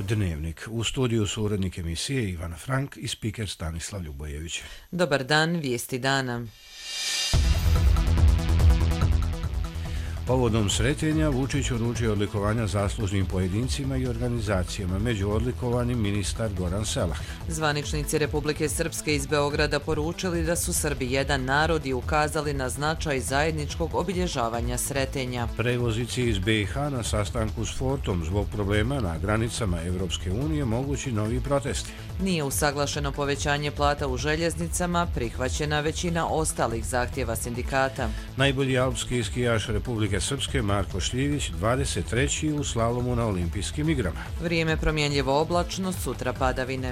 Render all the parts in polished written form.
Dnevnik. U studiju su urednik emisije Ivana Frank i spiker Stanislav Ljubojević. Dobar dan, vijesti dana. Povodom Sretenja Vučić uručio odlikovanja zaslužnim pojedincima i organizacijama, među odlikovanim ministar Goran Selak. Zvaničnici Republike Srpske iz Beograda poručili da su Srbi jedan narod i ukazali na značaj zajedničkog obilježavanja Sretenja. Prevoznici iz BiH na sastanku s Fortom zbog problema na granicama Evropske unije mogući novi protesti. Nije usaglašeno povećanje plata u željeznicama, prihvaćena većina ostalih zahtjeva sindikata. Najbolji alpski skijaš Republike Srpske Marko Šljivić 23. u slalomu na olimpijskim igrama. Vrijeme promjenljivo oblačno, sutra padavine.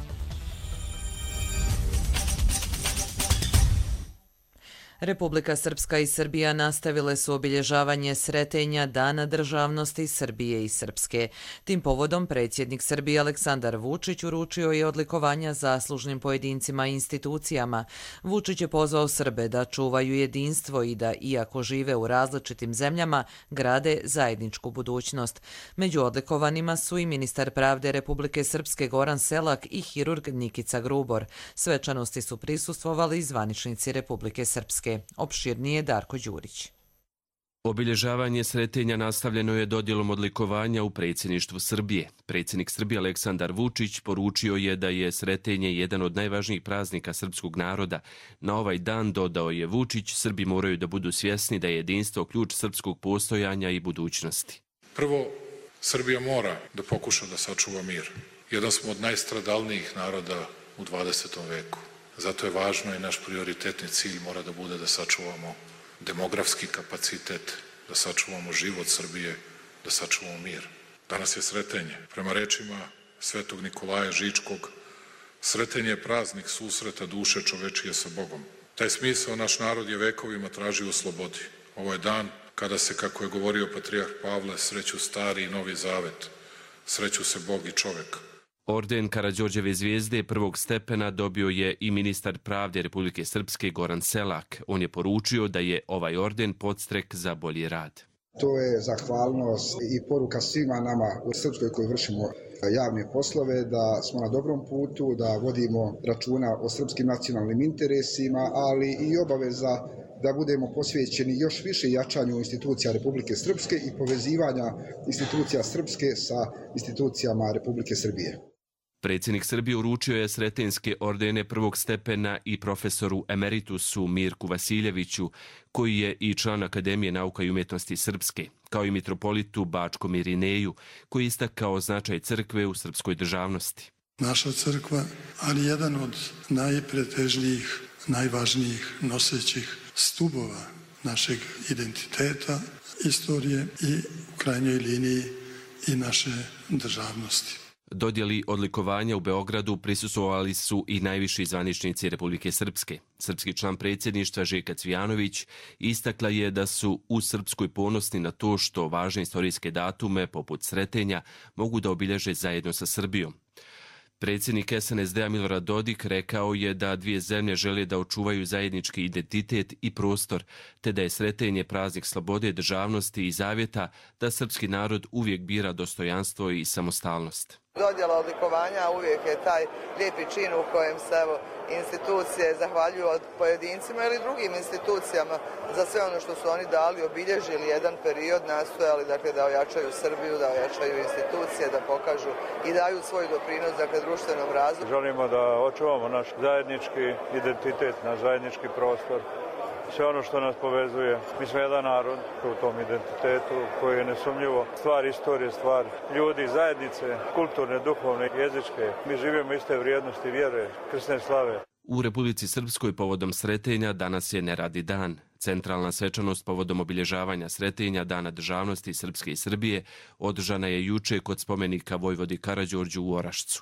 Republika Srpska i Srbija nastavile su obilježavanje Sretenja Dana državnosti Srbije i Srpske. Tim povodom predsjednik Srbije Aleksandar Vučić uručio je odlikovanja zaslužnim pojedincima i institucijama. Vučić je pozvao Srbe da čuvaju jedinstvo i da, iako žive u različitim zemljama, grade zajedničku budućnost. Među odlikovanima su i ministar pravde Republike Srpske Goran Selak i hirurg Nikica Grubor. Svečanosti su prisustvovali zvaničnici Republike Srpske. Opširnije Darko Đurić. Obilježavanje Sretenja nastavljeno je dodjelom odlikovanja u predsjedništvu Srbije. Predsjednik Srbije Aleksandar Vučić poručio je da je Sretenje jedan od najvažnijih praznika srpskog naroda. Na ovaj dan, dodao je Vučić, Srbi moraju da budu svjesni da je jedinstvo ključ srpskog postojanja i budućnosti. Prvo, Srbija mora da pokuša da sačuva mir. Jedan smo od najstradalnijih naroda u 20. veku. Zato je važno i naš prioritetni cilj mora da bude da sačuvamo demografski kapacitet, da sačuvamo život Srbije, da sačuvamo mir. Danas je Sretenje. Prema rečima Svetog Nikolaja Žičkog, Sretenje je praznik susreta duše čovečije sa Bogom. Taj smisao naš narod je vekovima tražio u slobodi. Ovo je dan kada se, kako je govorio patrijarh Pavle, sreću stari i novi zavet, sreću se Bog i čovek. Orden Karađorđeve zvijezde prvog stepena dobio je i ministar pravde Republike Srpske Goran Selak. On je poručio da je ovaj orden podstrek za bolji rad. To je zahvalnost i poruka svima nama u Srpskoj koji vršimo javne poslove, da smo na dobrom putu, da vodimo računa o srpskim nacionalnim interesima, ali i obaveza da budemo posvećeni još više jačanju institucija Republike Srpske i povezivanja institucija Srpske sa institucijama Republike Srbije. Predsjednik Srbije uručio je sretenjske ordene prvog stepena i profesoru emeritusu Mirku Vasiljeviću, koji je i član Akademije nauka i umjetnosti Srpske, kao i mitropolitu Bačkom Irineju, koji je istakao značaj crkve u srpskoj državnosti. Naša crkva, ali jedan od najpretežnijih, najvažnijih nosećih stubova našeg identiteta, istorije i u krajnjoj liniji i naše državnosti. Dodjeli odlikovanja u Beogradu prisustvovali su i najviši zvaničnici Republike Srpske. Srpski član predsjedništva Željka Cvijanović istakla je da su u Srpskoj ponosni na to što važne istorijske datume, poput Sretenja, mogu da obilježe zajedno sa Srbijom. Predsjednik SNSD-a Milorad Dodik rekao je da dvije zemlje žele da očuvaju zajednički identitet i prostor, te da je Sretenje praznik slobode, državnosti i zavjeta da srpski narod uvijek bira dostojanstvo i samostalnost. Dodjela odlikovanja uvijek je taj lijepi čin u kojem se institucije zahvaljuju od pojedincima ili drugim institucijama za sve ono što su oni dali, obilježili jedan period, nastojali da ojačaju Srbiju, da ojačaju institucije, da pokažu i daju svoj doprinos društvenom razvoju. Želimo da očuvamo naš zajednički identitet, naš zajednički prostor. Sve ono što nas povezuje. Mi smo jedan narod u tom identitetu koji je nesumnjivo stvar istorije, stvar ljudi, zajednice, kulturne, duhovne, jezičke. Mi živimo iste vrijednosti, vjere, krsne slave. U Republici Srpskoj povodom Sretenja danas je neradni dan. Centralna svečanost povodom obilježavanja Sretenja Dana državnosti Srpske i Srbije održana je juče kod spomenika Vojvodi Karađorđu u Orašcu.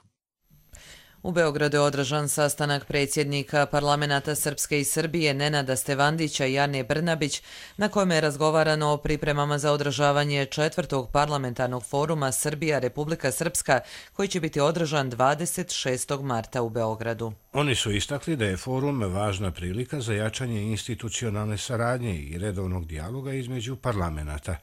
U Beogradu je održan sastanak predsjednika parlamenta Srpske i Srbije Nenada Stevandića i Ane Brnabić, na kojem je razgovarano o pripremama za održavanje 4. parlamentarnog foruma Srbija-Republika Srpska, koji će biti održan 26. marta u Beogradu. Oni su istakli da je forum važna prilika za jačanje institucionalne saradnje i redovnog dijaloga između parlamenta.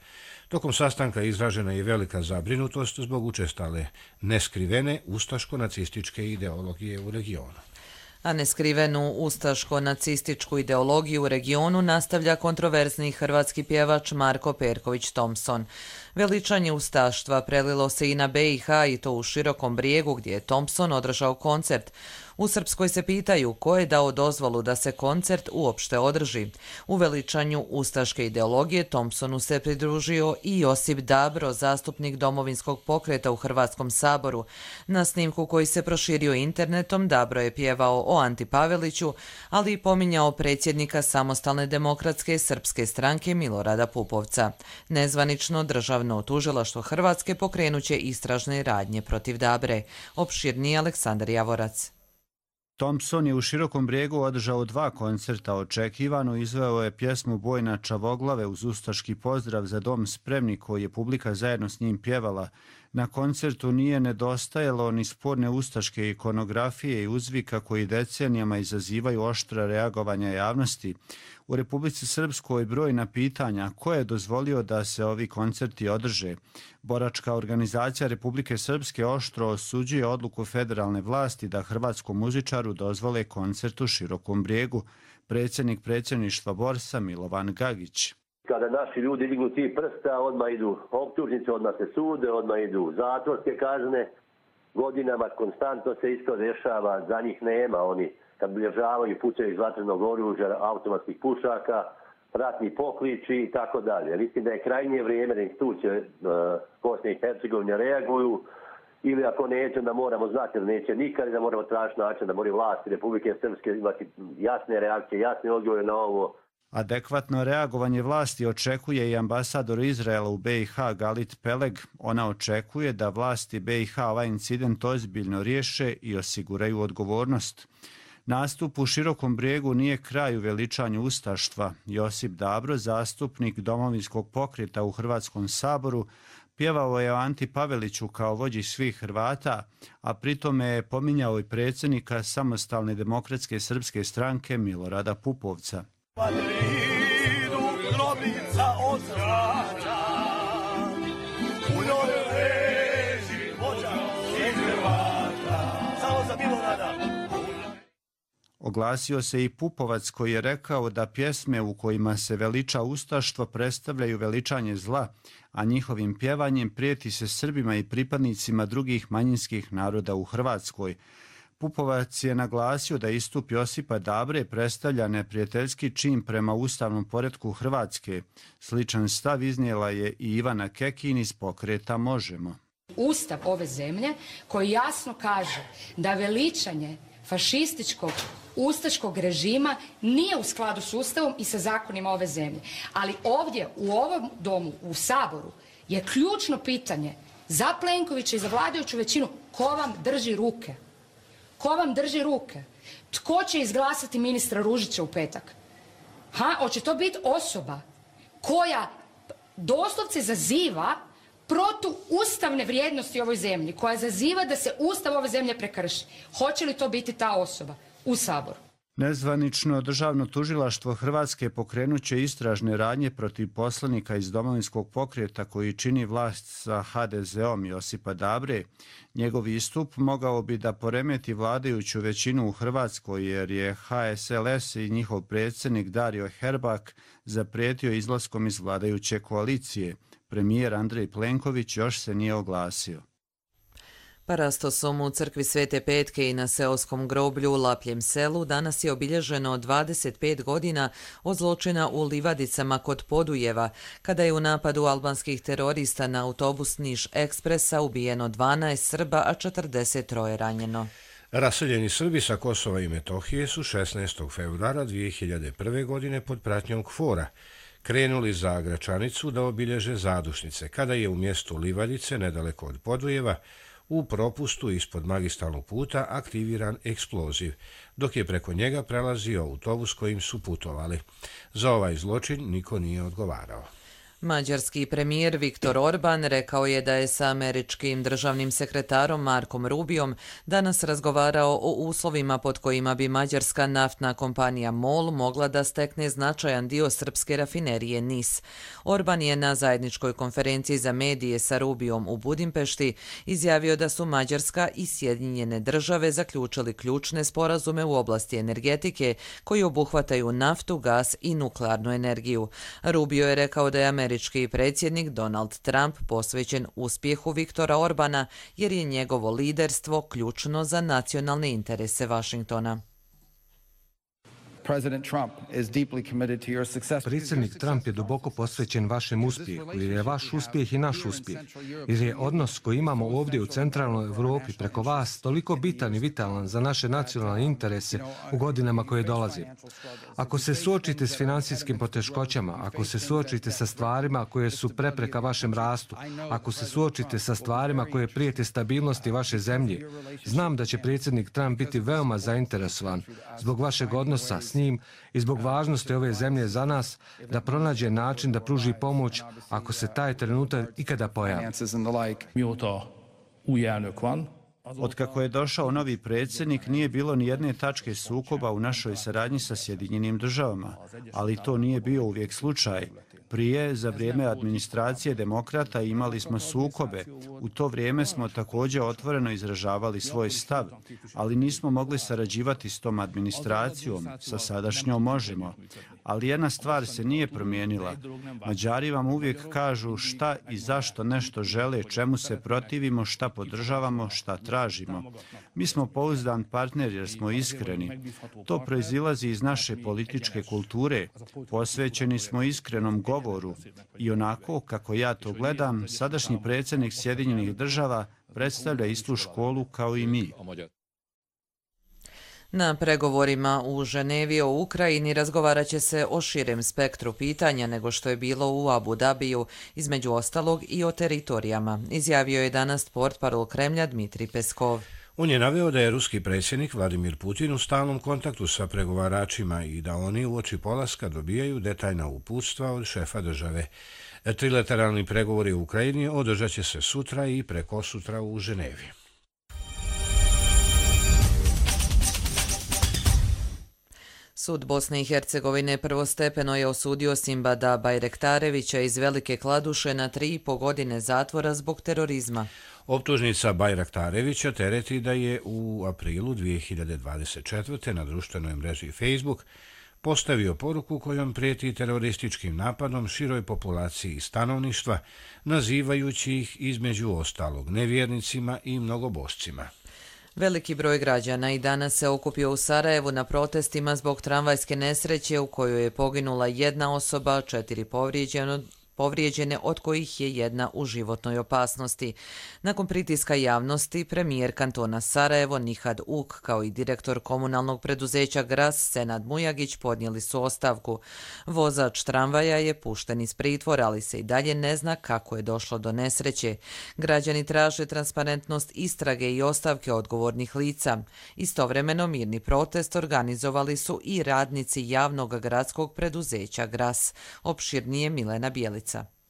Tokom sastanka izražena je velika zabrinutost zbog učestale neskrivene ustaško-nacističke ideologije u regionu. A neskrivenu ustaško-nacističku ideologiju u regionu nastavlja kontroverzni hrvatski pjevač Marko Perković-Thompson. Veličanje ustaštva prelilo se i na BiH i to u Širokom Brijegu gdje je Thompson održao koncert. U Srpskoj se pitaju ko je dao dozvolu da se koncert uopšte održi. U veličanju ustaške ideologije Thompsonu se pridružio i Josip Dabro, zastupnik Domovinskog pokreta u Hrvatskom saboru. Na snimku koji se proširio internetom Dabro je pjevao o Anti Paveliću, ali i pominjao predsjednika Samostalne demokratske srpske stranke Milorada Pupovca. Nezvanično Državno tužilaštvo Hrvatske pokrenuće istražne radnje protiv Dabre. Opširniji Aleksandar Javorac. Thompson je u Širokom Brijegu održao 2 koncerta. Očekivano izveo je pjesmu Boj na Čavoglave uz ustaški pozdrav Za dom spremni koji je publika zajedno s njim pjevala. Na koncertu nije nedostajalo ni sporne ustaške ikonografije i uzvika koji decenijama izazivaju oštra reagovanja javnosti. U Republici Srpskoj brojna pitanja ko je dozvolio da se ovi koncerti održe. Boračka organizacija Republike Srpske oštro osuđuje odluku federalne vlasti da hrvatskom muzičaru dozvole koncert u Širokom Brijegu. Predsjednik predsjedništva Borsa Milovan Gagić. Kada naši ljudi dignu ti prsta, odmah idu optužnice, odmah se sude, odmah idu zatvorske kazne. Godinama konstantno se isto dešava, za njih nema. Oni kad obilježavaju pucaju iz vatrenog oružja, automatskih pušaka, ratni pokliči i tako dalje. Mislim da je krajnje vrijeme da institucije Bosne i Hercegovine reaguju ili ako neće, da moramo znati da neće nikad i da moramo tražiti način da moraju vlasti Republike Srpske imati jasne reakcije, jasne odgovore na ovo. Adekvatno reagovanje vlasti očekuje i ambasador Izraela u BiH Galit Peleg. Ona očekuje da vlasti BiH ovaj incident ozbiljno riješe i osiguraju odgovornost. Nastup u Širokom Brijegu nije kraj u veličanju ustaštva. Josip Dabro, zastupnik Domovinskog pokreta u Hrvatskom saboru, pjevao je o Anti Paveliću kao vođi svih Hrvata, a pritome je pominjao i predsjednika Samostalne demokratske srpske stranke Milorada Pupovca. Madridu grobnica odsrađa, u njoj leži vođa svih Hrvata, samo za Milorada. Oglasio se i Pupovac koji je rekao da pjesme u kojima se veliča ustaštvo predstavljaju veličanje zla, a njihovim pjevanjem prijeti se Srbima i pripadnicima drugih manjinskih naroda u Hrvatskoj. Pupovac je naglasio da istup Josipa Dabre predstavlja neprijateljski čin prema ustavnom poretku Hrvatske. Sličan stav iznijela je i Ivana Kekin iz pokreta Možemo. Ustav ove zemlje koji jasno kaže da veličanje fašističkog ustaškog režima nije u skladu s Ustavom i sa zakonima ove zemlje. Ali ovdje u ovom domu, u Saboru, je ključno pitanje za Plenkovića i za vladajuću većinu ko vam drži ruke. Ko vam drži ruke? Tko će izglasati ministra Ružića u petak? Hoće to biti osoba koja doslovce zaziva protuustavne vrijednosti u ovoj zemlji, koja zaziva da se Ustav ove zemlje prekrši. Hoće li to biti ta osoba u Saboru? Nezvanično Državno tužilaštvo Hrvatske pokrenuće istražne radnje protiv poslanika iz Domovinskog pokreta koji čini vlast sa HDZ-om Josipa Dabre. Njegov istup mogao bi da poremeti vladajuću većinu u Hrvatskoj jer je HSLS i njihov predsjednik Dario Herbak zaprijetio izlaskom iz vladajuće koalicije. Premijer Andrej Plenković još se nije oglasio. Parastosom u crkvi Svete Petke i na seoskom groblju u Lapljem selu danas je obilježeno 25 godina od zločina u Livadicama kod Podujeva, kada je u napadu albanskih terorista na autobus Niš Ekspresa ubijeno 12 Srba, a 43 ranjeno. Raseljeni Srbi sa Kosova i Metohije su 16. februara 2001. godine pod pratnjom KFOR-a krenuli za Gračanicu da obilježe zadušnice, kada je u mjestu Livadice, nedaleko od Podujeva, u propustu ispod magistralnog puta aktiviran eksploziv, dok je preko njega prelazio autobus kojim su putovali. Za ovaj zločin niko nije odgovarao. Mađarski premijer Viktor Orban rekao je da je sa američkim državnim sekretarom Markom Rubiom danas razgovarao o uslovima pod kojima bi mađarska naftna kompanija MOL mogla da stekne značajan dio srpske rafinerije NIS. Orban je na zajedničkoj konferenciji za medije sa Rubiom u Budimpešti izjavio da su Mađarska i Sjedinjene države zaključili ključne sporazume u oblasti energetike koji obuhvataju naftu, gas i nuklearnu energiju. Rubio je rekao da je američki predsjednik Donald Trump posvećen uspjehu Viktora Orbana jer je njegovo liderstvo ključno za nacionalne interese Vašingtona. Predsjednik Trump je duboko posvećen vašem uspjehu, jer je vaš uspjeh i naš uspjeh, jer je odnos koji imamo ovdje u centralnoj Europi preko vas toliko bitan i vitalan za naše nacionalne interese u godinama koje dolaze. Ako se suočite s financijskim poteškoćama, ako se suočite sa stvarima koje su prepreka vašem rastu, ako se suočite sa stvarima koje prijete stabilnosti vaše zemlje, znam da će predsjednik Trump biti veoma zainteresovan zbog vašeg odnosa s njim i zbog važnosti ove zemlje za nas da pronađe način da pruži pomoć ako se taj trenutak ikada pojavi. Otkako je došao novi predsjednik, nije bilo ni jedne tačke sukoba u našoj saradnji sa Sjedinjenim državama, ali to nije bio uvijek slučaj. Prije, za vrijeme administracije demokrata, imali smo sukobe. U to vrijeme smo također otvoreno izražavali svoj stav, ali nismo mogli sarađivati s tom administracijom, sa sadašnjom možemo. Ali jedna stvar se nije promijenila. Mađari vam uvijek kažu šta i zašto nešto žele, čemu se protivimo, šta podržavamo, šta tražimo. Mi smo pouzdan partner jer smo iskreni. To proizilazi iz naše političke kulture. Posvećeni smo iskrenom govoru. I onako, kako ja to gledam, sadašnji predsjednik Sjedinjenih država predstavlja istu školu kao i mi. Na pregovorima u Ženevi o Ukrajini razgovarat će se o širem spektru pitanja nego što je bilo u Abu Dabiju, između ostalog i o teritorijama, izjavio je danas portparol Kremlja Dmitrij Peskov. On je naveo da je ruski predsjednik Vladimir Putin u stalnom kontaktu sa pregovaračima i da oni uoči polaska dobijaju detaljna uputstva od šefa države. Trilateralni pregovori u Ukrajini održat će se sutra i prekosutra u Ženevi. Sud Bosne i Hercegovine prvostepeno je osudio Simbada Bajrektarevića iz Velike Kladuše na 3,5 godine zatvora zbog terorizma. Optužnica Bajraktarevića tereti da je u aprilu 2024. na društvenoj mreži Facebook postavio poruku kojom prijeti terorističkim napadom široj populaciji stanovništva, nazivajući ih između ostalog nevjernicima i mnogoboscima. Veliki broj građana i danas se okupio u Sarajevu na protestima zbog tramvajske nesreće u kojoj je poginula jedna osoba, 4 povrijeđene, od kojih je jedna u životnoj opasnosti. Nakon pritiska javnosti, premijer kantona Sarajevo Nihad Uk kao i direktor komunalnog preduzeća Gras Senad Mujagić podnijeli su ostavku. Vozač tramvaja je pušten iz pritvora, ali se i dalje ne zna kako je došlo do nesreće. Građani traže transparentnost istrage i ostavke odgovornih lica. Istovremeno mirni protest organizovali su i radnici javnog gradskog preduzeća Gras. Opširnije Milena Bijelica.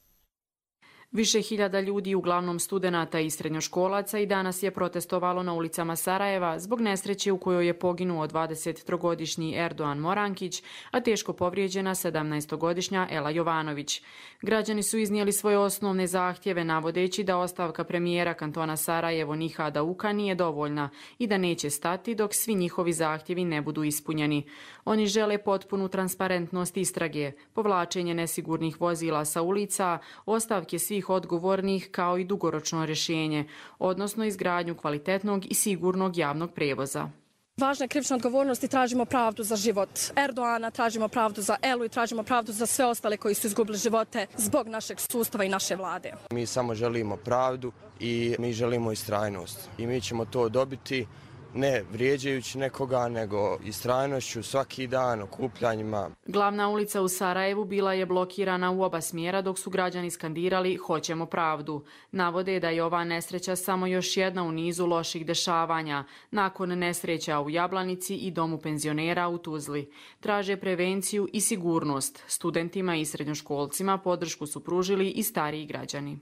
Više hiljada ljudi, uglavnom studenata i srednjoškolaca, i danas je protestovalo na ulicama Sarajeva zbog nesreće u kojoj je poginuo 23-godišnji Erdoğan Morankić, a teško povrijeđena 17-godišnja Ela Jovanović. Građani su iznijeli svoje osnovne zahtjeve navodeći da ostavka premijera kantona Sarajevo Nihada Uka nije dovoljna i da neće stati dok svi njihovi zahtjevi ne budu ispunjeni. Oni žele potpunu transparentnost istrage, povlačenje nesigurnih vozila sa ulica, ostavke svih odgovornih kao i dugoročno rješenje, odnosno izgradnju kvalitetnog i sigurnog javnog prijevoza. Važna je krivična odgovornost i tražimo pravdu za život Erdoana, tražimo pravdu za Elu i tražimo pravdu za sve ostale koji su izgubili živote zbog našeg sustava i naše vlade. Mi samo želimo pravdu i mi želimo istrajnost i mi ćemo to dobiti ne vrijeđajući nekoga, nego istrajnošću svaki dan, okupljanjima. Glavna ulica u Sarajevu bila je blokirana u oba smjera dok su građani skandirali "Hoćemo pravdu". Navode da je ova nesreća samo još jedna u nizu loših dešavanja, nakon nesreća u Jablanici i domu penzionera u Tuzli. Traže prevenciju i sigurnost. Studentima i srednjoškolcima podršku su pružili i stariji građani.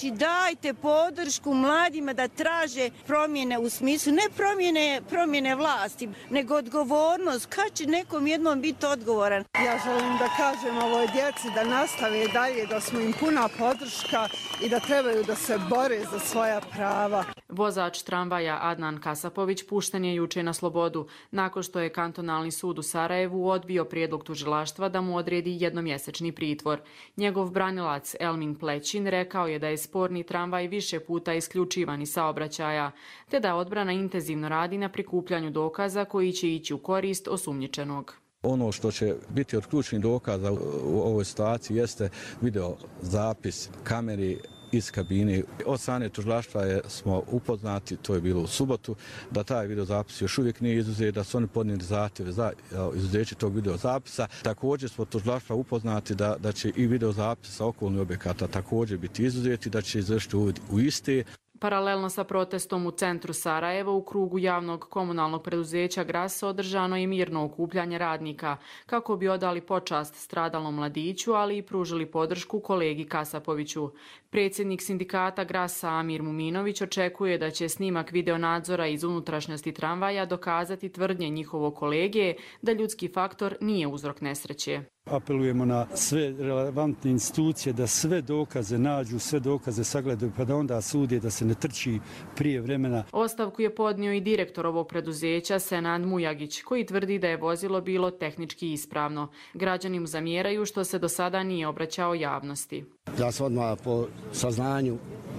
Dajte podršku mladima da traže promjene u smislu, ne promjene vlasti, nego odgovornost. Kad će nekom jednom biti odgovoran? Ja želim da kažem ovoj djeci da nastave dalje, da smo im puna podrška i da trebaju da se bore za svoja prava. Vozač tramvaja Adnan Kasapović pušten je juče na slobodu, nakon što je kantonalni sud u Sarajevu odbio prijedlog tužilaštva da mu odredi jednomjesečni pritvor. Njegov branilac Elmin Plećin rekao je da je sporni tramvaj više puta isključivan iz saobraćaja, te da odbrana intenzivno radi na prikupljanju dokaza koji će ići u korist osumnjičenog. Ono što će biti od ključnih dokaza u ovoj situaciji jeste video zapis kameri iz kabine. Od strane tužilaštva smo upoznati, to je bilo u subotu, da taj videozapis još uvijek nije izuzet, da su oni podnijeli zahtjeve za izuzeće tog videozapisa. Također smo tužilaštva upoznati da će i videozapis sa okolnih objekata također biti izuzeti, da će izvršiti uvid u iste. Paralelno sa protestom u centru Sarajeva u krugu javnog komunalnog preduzeća Gras održano je mirno okupljanje radnika kako bi odali počast stradalom mladiću, ali i pružili podršku kolegi Kasapoviću. Predsjednik sindikata Grasa Amir Muminović očekuje da će snimak videonadzora iz unutrašnjosti tramvaja dokazati tvrdnje njihovog kolege da ljudski faktor nije uzrok nesreće. Apelujemo na sve relevantne institucije da sve dokaze nađu, sve dokaze sagledaju pa da onda sude, da se ne trči prije vremena. Ostavku je podnio i direktor ovog preduzeća Senad Mujagić, koji tvrdi da je vozilo bilo tehnički ispravno. Građani mu zamjeraju što se do sada nije obraćao javnosti. Ja sam odmah po saznanju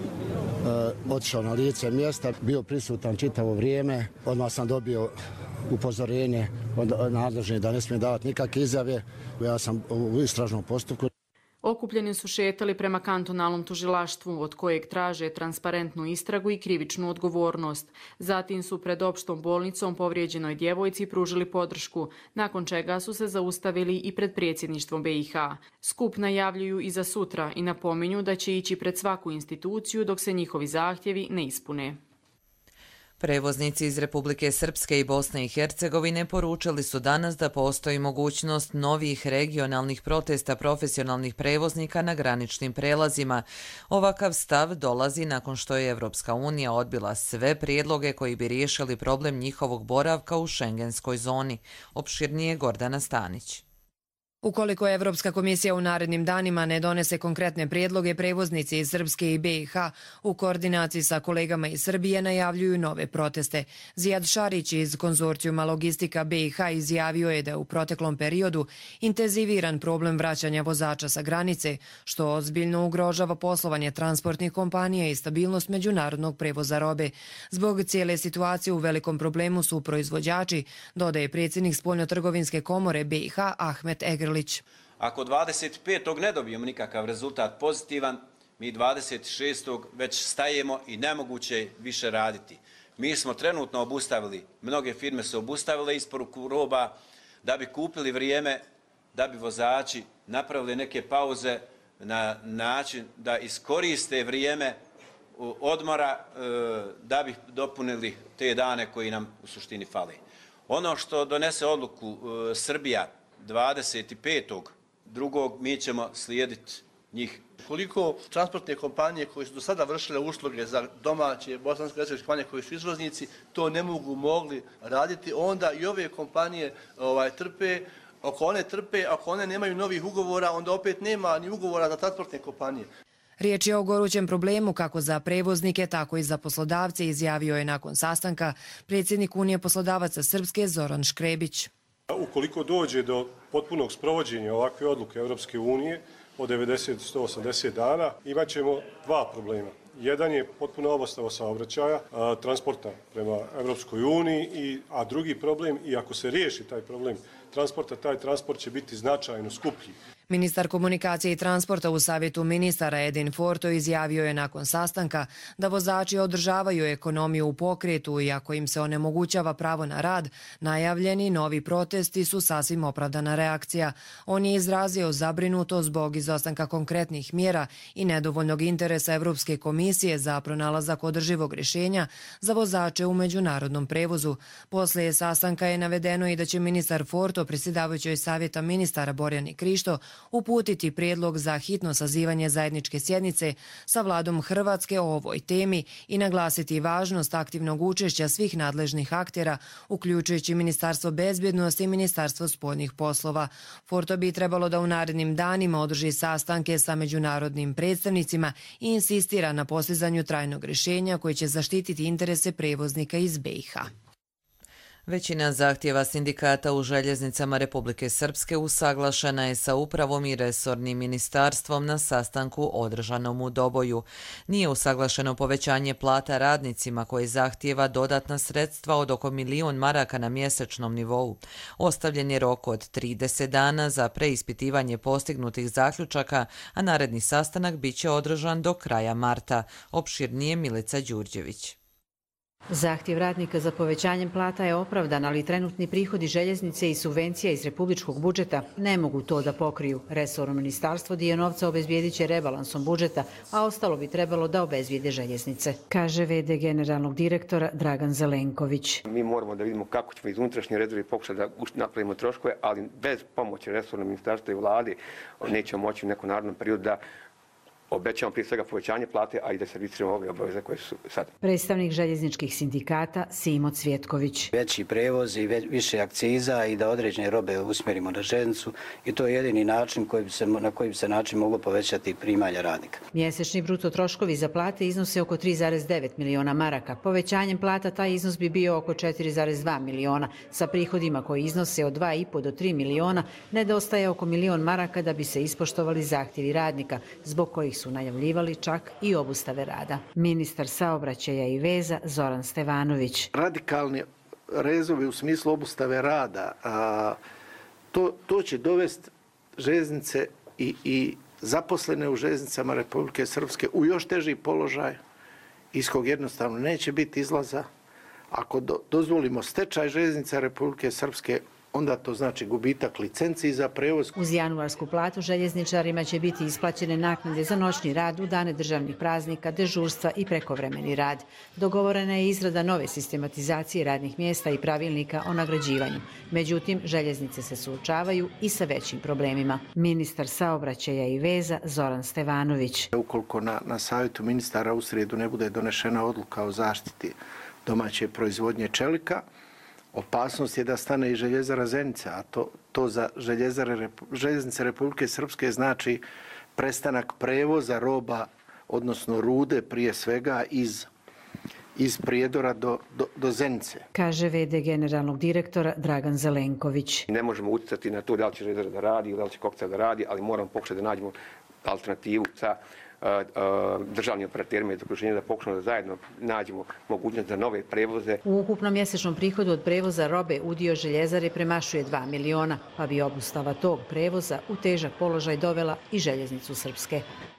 otišao na lice mjesta, bio prisutan čitavo vrijeme, odmah sam dobio upozorenje od nadležnih da ne smije davati nikakve izjave. Ja sam u istražnom postupku. Okupljeni su šetali prema kantonalnom tužilaštvu, od kojeg traže transparentnu istragu i krivičnu odgovornost. Zatim su pred opštom bolnicom povrijeđenoj djevojci pružili podršku, nakon čega su se zaustavili i pred predsjedništvom BiH. Skup najavljuju i za sutra i napominju da će ići pred svaku instituciju dok se njihovi zahtjevi ne ispune. Prevoznici iz Republike Srpske i Bosne i Hercegovine poručili su danas da postoji mogućnost novih regionalnih protesta profesionalnih prevoznika na graničnim prelazima. Ovakav stav dolazi nakon što je Evropska unija odbila sve prijedloge koji bi riješili problem njihovog boravka u šengenskoj zoni. Opširnije Gordana Stanić. Ukoliko Evropska komisija u narednim danima ne donese konkretne prijedloge, prevoznici iz Srpske i BiH u koordinaciji sa kolegama iz Srbije najavljuju nove proteste. Zijad Šarić iz konzorcijuma Logistika BiH izjavio je da je u proteklom periodu intenziviran problem vraćanja vozača sa granice, što ozbiljno ugrožava poslovanje transportnih kompanija i stabilnost međunarodnog prevoza robe. Zbog cijele situacije u velikom problemu su proizvođači, dodaje predsjednik Spoljnotrgovinske komore BiH Ahmet Egrlić. Ako 25. ne dobijemo nikakav rezultat pozitivan, mi 26. već stajemo i nemoguće je više raditi. Mi smo trenutno obustavili, mnoge firme su obustavile isporuku roba da bi kupili vrijeme, da bi vozači napravili neke pauze na način da iskoriste vrijeme odmora da bi dopunili te dane koji nam u suštini fale. Ono što donese odluku Srbija 25.2. mi ćemo slijediti njih. Koliko transportne kompanije koje su do sada vršile usluge za domaće bosanske kompanije koji su izvoznici to ne mogli raditi, onda i ove kompanije trpe. Ako one nemaju novih ugovora, onda opet nema ni ugovora za transportne kompanije. Riječ je o gorućem problemu kako za prevoznike, tako i za poslodavce, izjavio je nakon sastanka predsjednik Unije poslodavaca Srpske Zoran Škrebić. Ukoliko dođe do potpunog sprovođenja ovakve odluke Evropske unije od 90-180 dana, imat ćemo dva problema. Jedan je potpuno obostava saobraćaja, transporta prema Evropskoj uniji, a drugi problem, i ako se riješi taj problem transporta, taj transport će biti značajno skuplji. Ministar komunikacije i transporta u Savjetu ministara Edin Forto izjavio je nakon sastanka da vozači održavaju ekonomiju u pokretu i ako im se onemogućava pravo na rad, najavljeni novi protesti su sasvim opravdana reakcija. On je izrazio zabrinutost zbog izostanka konkretnih mjera i nedovoljnog interesa Evropske komisije za pronalazak održivog rješenja za vozače u međunarodnom prevozu. Poslije sastanka je navedeno i da će ministar Forto predsjedavajućoj Savjeta ministara Borjani Krišto uputiti prijedlog za hitno sazivanje zajedničke sjednice sa vladom Hrvatske o ovoj temi i naglasiti važnost aktivnog učešća svih nadležnih aktera, uključujući Ministarstvo bezbjednosti i Ministarstvo spoljnih poslova. Forto bi trebalo da u narednim danima održi sastanke sa međunarodnim predstavnicima i insistira na postizanju trajnog rješenja koji će zaštititi interese prevoznika iz BiH. Većina zahtjeva sindikata u željeznicama Republike Srpske usaglašena je sa upravom i resornim ministarstvom na sastanku održanom u Doboju. Nije usaglašeno povećanje plata radnicima koji zahtjeva dodatna sredstva od oko 1 milion maraka na mjesečnom nivou. Ostavljen je rok od 30 dana za preispitivanje postignutih zaključaka, a naredni sastanak biće održan do kraja marta. Opširnije Milica Đurđević. Zahtjev radnika za povećanjem plata je opravdan, ali trenutni prihodi željeznice i subvencija iz republičkog budžeta ne mogu to da pokriju. Resorno ministarstvo dio novca obezbijedit će rebalansom budžeta, a ostalo bi trebalo da obezbijede željeznice, kaže v.d. generalnog direktora Dragan Zelenković. Mi moramo da vidimo kako ćemo iz unutrašnje rezerve pokušati da napravimo troškove, ali bez pomoći resornog ministarstva i vlade nećemo moći u nekom narednom periodu da obećamo prije svega povećanje plate, a i da servisiramo ove obaveze koje su sad. Predstavnik željezničkih sindikata Simo Cvjetković. Veći prevoz i više akciza i da određene robe usmjerimo na željeznicu i to je jedini način na koji bi se način moglo povećati primanja radnika. Mjesečni bruto troškovi za plate iznose oko 3,9 miliona maraka. Povećanjem plata taj iznos bi bio oko 4,2 miliona. Sa prihodima koji iznose od 2,5 do 3 miliona nedostaje oko 1 milion maraka da bi se ispoštovali zahtjevi radnika, zbog kojih su najavljivali čak i obustave rada. Ministar saobraćaja i veza Zoran Stevanović. Radikalni rezovi u smislu obustave rada, to će dovesti željeznice i zaposlene u željeznicama Republike Srpske u još teži položaj, iz kog jednostavno neće biti izlaza. Ako dozvolimo stečaj željeznica Republike Srpske, onda to znači gubitak licenciji za prevoz. Uz januarsku platu željezničarima će biti isplaćene naknade za noćni rad u dane državnih praznika, dežurstva i prekovremeni rad. Dogovorena je izrada nove sistematizacije radnih mjesta i pravilnika o nagrađivanju. Međutim, željeznice se suočavaju i sa većim problemima. Ministar saobraćaja i veza Zoran Stevanović. Ukoliko na savjetu ministara u srijedu ne bude donešena odluka o zaštiti domaće proizvodnje čelika, opasnost je da stane i željezara Zenica, a to za željeznice Republike Srpske znači prestanak prevoza roba, odnosno rude prije svega iz Prijedora do Zenice. Kaže v.d. generalnog direktora Dragan Zelenković. Ne možemo utjecati na to da li će željezara da radi ili da li će kokca da radi, ali moramo pokušati da nađemo alternativu sa državnim operaterima i okruženja da pokušamo da zajedno nađemo mogućnost za nove prevoze. U ukupnom mjesečnom prihodu od prevoza robe udio željezare premašuje 2 miliona, pa bi obustava tog prevoza u težak položaj dovela i željeznicu Srpske.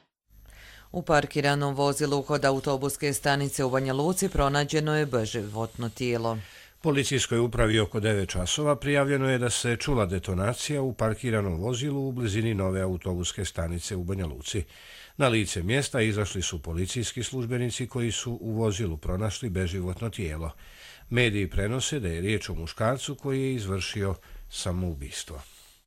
U parkiranom vozilu kod autobuske stanice u Banja Luci pronađeno je beživotno tijelo. Policijskoj upravi oko 9 časova prijavljeno je da se čula detonacija u parkiranom vozilu u blizini nove autobuske stanice u Banja Luci. Na lice mjesta izašli su policijski službenici koji su u vozilu pronašli beživotno tijelo. Mediji prenose da je riječ o muškarcu koji je izvršio samoubistvo.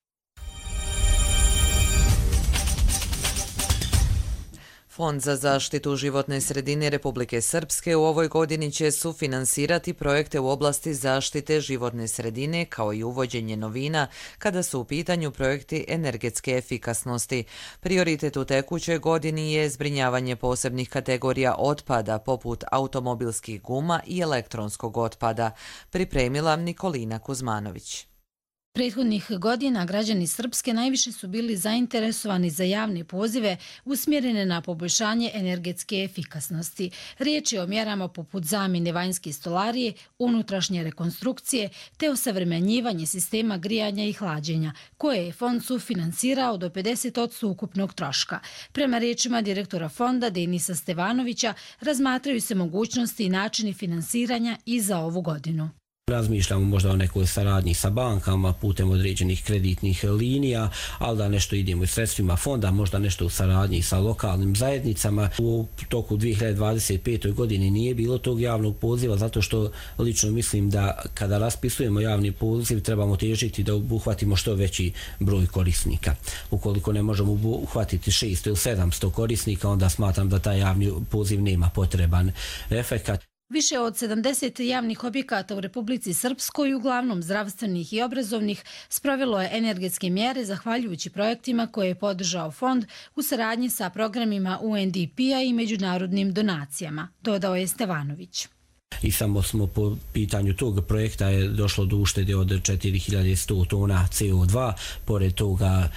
Fond za zaštitu životne sredine Republike Srpske u ovoj godini će sufinansirati projekte u oblasti zaštite životne sredine kao i uvođenje novina kada su u pitanju projekti energetske efikasnosti. Prioritet u tekućoj godini je zbrinjavanje posebnih kategorija otpada poput automobilskih guma i elektronskog otpada, pripremila Nikolina Kuzmanović. Prethodnih godina građani Srpske najviše su bili zainteresovani za javne pozive usmjerene na poboljšanje energetske efikasnosti. Riječ je o mjerama poput zamjene vanjske stolarije, unutrašnje rekonstrukcije te osavremenjivanje sistema grijanja i hlađenja, koje je fond sufinansirao do 50% ukupnog troška. Prema riječima direktora fonda Denisa Stevanovića, razmatraju se mogućnosti i načini finansiranja i za ovu godinu. Razmišljamo možda o nekoj saradnji sa bankama putem određenih kreditnih linija, ali da nešto idemo i sredstvima fonda, možda nešto u saradnji sa lokalnim zajednicama. U toku 2025. godini nije bilo tog javnog poziva, zato što lično mislim da kada raspisujemo javni poziv trebamo težiti da obuhvatimo što veći broj korisnika. Ukoliko ne možemo obuhvatiti 600 ili 700 korisnika, onda smatram da taj javni poziv nema potreban efekat. Više od 70 javnih objekata u Republici Srpskoj, uglavnom zdravstvenih i obrazovnih, sprovelo je energetske mjere zahvaljujući projektima koje je podržao fond u saradnji sa programima UNDP-a i međunarodnim donacijama, dodao je Stevanović. I samo smo po pitanju tog projekta je došlo do uštede od 4100 tona CO2. Pored toga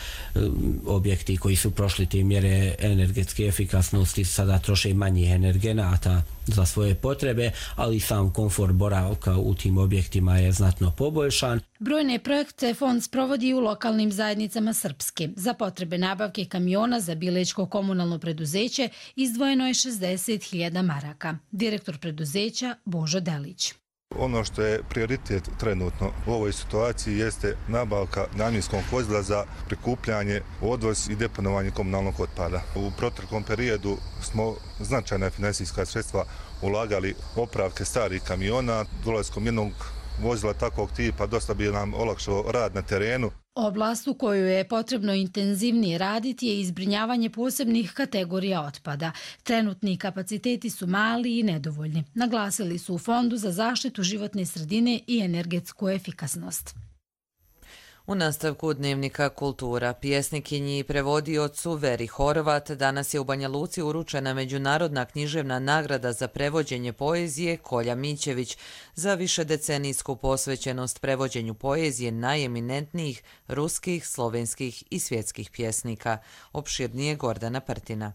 objekti koji su prošli te mjere energetske efikasnosti sada troše manje energenata za svoje potrebe, ali sam komfor boravka u tim objektima je znatno poboljšan. Brojne projekte fond sprovodi u lokalnim zajednicama Srpske. Za potrebe nabavke kamiona za Bilečko komunalno preduzeće izdvojeno je 60.000 maraka. Direktor preduzeća Božo Delić. Ono što je prioritet trenutno u ovoj situaciji jeste nabavka namjenskog vozila za prikupljanje, odvoz i deponovanje komunalnog otpada. U proteklom periodu smo značajna finansijska sredstva ulagali popravke starih kamiona. Dolaskom jednog vozila takvog tipa dosta bi nam olakšao rad na terenu. Oblast u kojoj je potrebno intenzivnije raditi je izbrinjavanje posebnih kategorija otpada. Trenutni kapaciteti su mali i nedovoljni, naglasili su u Fondu za zaštitu životne sredine i energetsku efikasnost. U nastavku Dnevnika kultura, pjesnikinji i prevodiocu Veri Horvat danas je u Banja Luci uručena međunarodna književna nagrada za prevođenje poezije Kolja Mićević za višedecenijsku posvećenost prevođenju poezije najeminentnijih ruskih, slovenskih i svjetskih pjesnika. Opširnije Gordana Prtina.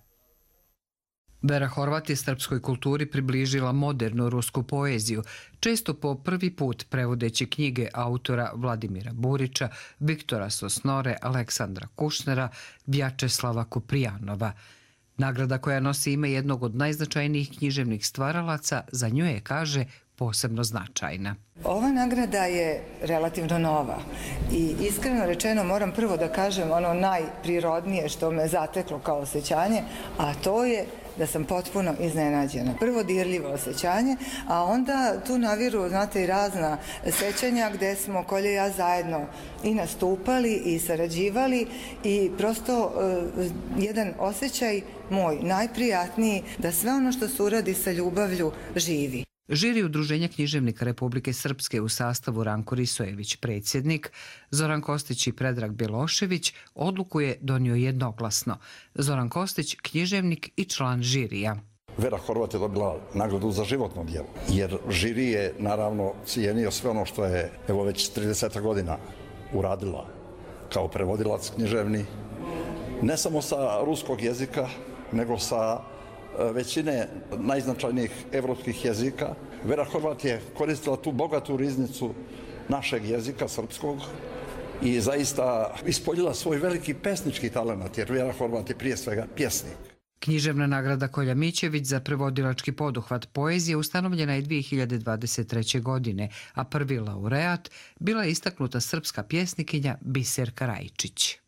Vera Horvat je srpskoj kulturi približila modernu rusku poeziju, često po prvi put prevodeći knjige autora Vladimira Burića, Viktora Sosnore, Aleksandra Kušnera, Vjačeslava Kuprijanova. Nagrada koja nosi ime jednog od najznačajnijih književnih stvaralaca za nju je, kaže, posebno značajna. Ova nagrada je relativno nova i iskreno rečeno moram prvo da kažem ono najprirodnije što me zateklo kao osjećanje, a to je da sam potpuno iznenađena. Prvo dirljivo osjećanje, a onda tu naviru, znate, i razna sećanja gde smo Kolja i ja zajedno i nastupali i sarađivali i prosto jedan osjećaj moj najprijatniji da sve ono što se uradi sa ljubavlju živi. Žiri Udruženja književnika Republike Srpske u sastavu Ranko Risojević, predsjednik, Zoran Kostić i Predrag Bjelošević odluku je donio jednoglasno. Zoran Kostić, književnik i član žirija. Vera Horvat je dobila nagradu za životno djelo, jer žiri je naravno cijenio sve ono što je evo već 30 godina uradila kao prevodilac književni, ne samo sa ruskog jezika, nego sa većine najznačajnijih evropskih jezika. Vera Horvat je koristila tu bogatu riznicu našeg jezika, srpskog, i zaista ispoljila svoj veliki pesnički talent, jer Vera Horvat je prije svega pjesnik. Književna nagrada Kolja Mićević za prevodilački poduhvat poezije ustanovljena je 2023. godine, a prvi laureat bila je istaknuta srpska pjesnikinja Biserka Rajčić.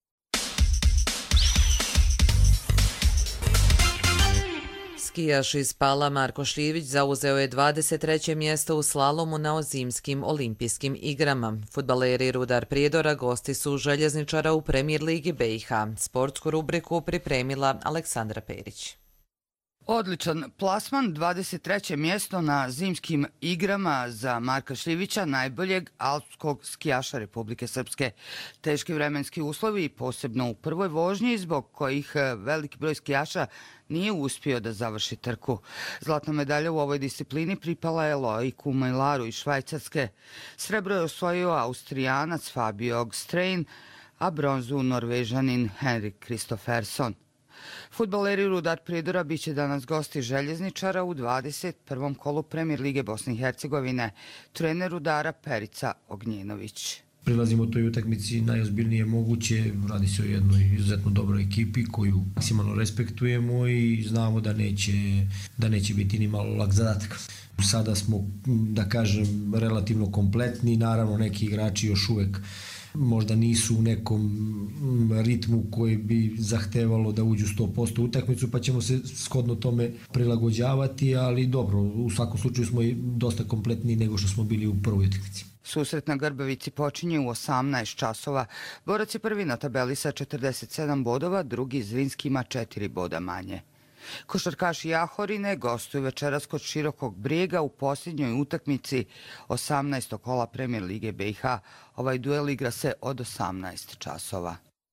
Skijaš iz Pala Marko Šljivić zauzeo je 23. mjesto u slalomu na zimskim olimpijskim igrama. Fudbaleri Rudar Prijedora gosti su željezničara u Premijer ligi BiH. Sportsku rubriku pripremila Aleksandra Perić. Odličan plasman, 23. mjesto na zimskim igrama za Marka Šljivića, najboljeg alpskog skijaša Republike Srpske. Teški vremenski uslovi, posebno u prvoj vožnji, zbog kojih veliki broj skijaša nije uspio da završi trku. Zlatna medalja u ovoj disciplini pripala je Loiku Majlaru iz Švajcarske. Srebro je osvojio Austrijanac Fabio Gstrein, a bronzu Norvežanin Henrik Kristofferson. Fudbaleri Rudar Pridora biće danas gosti Željezničara u 21. kolu Premijer Lige Bosne i Hercegovine, trener Rudara Perica Ognjenović. Prilazimo toj utakmici najozbiljnije moguće, radi se o jednoj izuzetno dobroj ekipi koju maksimalno respektujemo i znamo da neće biti ni malo lak zadatak. Sada smo, da kažem, relativno kompletni, naravno neki igrači još uvek možda nisu u nekom ritmu koji bi zahtevalo da uđu 100% utakmicu, pa ćemo se shodno tome prilagođavati, ali dobro, u svakom slučaju smo i dosta kompletniji nego što smo bili u prvoj utakmici. Susret na Grbavici počinje u 18 časova. Borac je prvi na tabeli sa 47 bodova, drugi Zrinski ima 4 boda manje. Košarkaši Jahorine gostuju večeras kod Širokog Brijega u posljednjoj utakmici 18. kola Premijer Lige BiH. Ovaj duel igra se od 18 časova.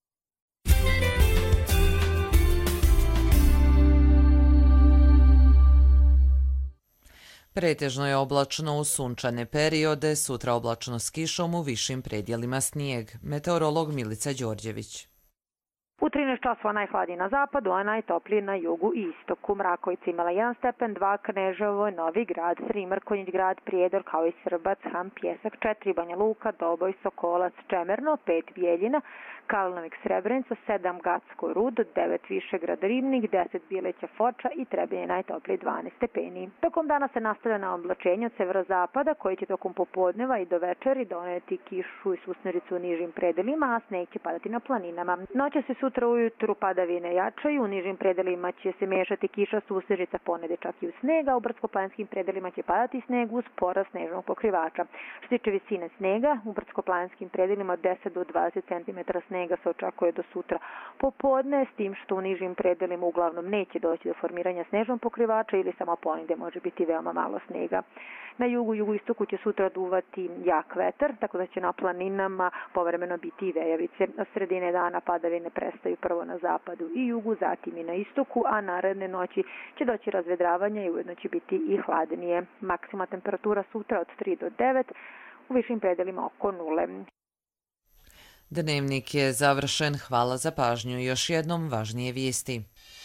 Pretežno je oblačno u sunčane periode, sutra oblačno s kišom, u višim predjelima snijeg. Meteorolog Milica Đorđević. U 13 časova najhladniji na zapadu, a najtopliji na jugu i istoku. Mrakovica imala 1 stepen, 2 Kneževo, Novi Grad, 3 Mrkonjić Grad, Prijedor kao i Srbac, Ham, Pjesak, 4 Banja Luka, Doboj, Sokolac, Čemerno, 5 Bijeljina, Kalnovik, Srebrenica, 7 Gacko, Rud, 9 Višegrad, Ribnik, 10 Bileća, Foča i Trebinje najtopliji 12 stepeni. Tokom dana se nastavlja na oblačenje od severozapada koji će tokom popodneva i do večeri doneti kišu i susnericu u nižim predelima, a sneg će padati na planinama. Noće se sutra ujutru padavine jačaju, u nižim predelima će se mešati kiša, susnerica, ponede čak i u snega, u brdsko-planinskim predelima će padati sneg uz porast snežnog pokrivača. Što se tiče visine snega, u brdsko-planinskim predelima od 10 do 20 cm snega se očekuje do sutra popodne, s tim što u nižim predelima uglavnom neće doći do formiranja snežnog pokrivača ili samo ponegde može biti veoma malo snega. Na jugu i jugoistoku će sutra duvati jak vetar, tako da će na planinama povremeno biti i vejavice. Od sredine dana padavine prestaju prvo na zapadu i jugu, zatim i na istoku, a naredne noći će doći razvedravanja i ujedno će biti i hladnije. Maksimalna temperatura sutra od 3 do 9, u višim predelima oko 0. Dnevnik je završen. Hvala za pažnju. Još jednom važnije vijesti.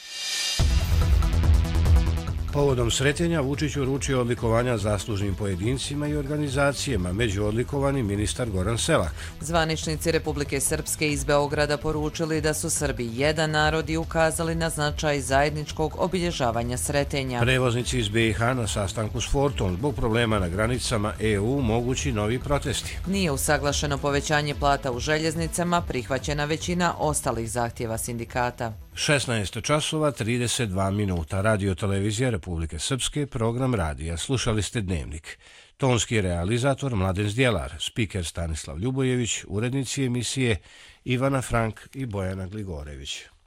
Povodom sretenja Vučić uručio odlikovanja zaslužnim pojedincima i organizacijama, među odlikovani ministar Goran Selak. Zvaničnici Republike Srpske iz Beograda poručili da su Srbi jedan narod i ukazali na značaj zajedničkog obilježavanja sretenja. Prevoznici iz BiH na sastanku s Fortom zbog problema na granicama EU mogući novi protesti. Nije usaglašeno povećanje plata u željeznicama, prihvaćena većina ostalih zahtjeva sindikata. 16 časova 32 minuta. Radio televizija Republike Srpske, program radija. Slušali ste Dnevnik. Tonski realizator Mladen Zdjelar, spiker Stanislav Ljubojević, urednici emisije Ivana Frank i Bojana Gligorević.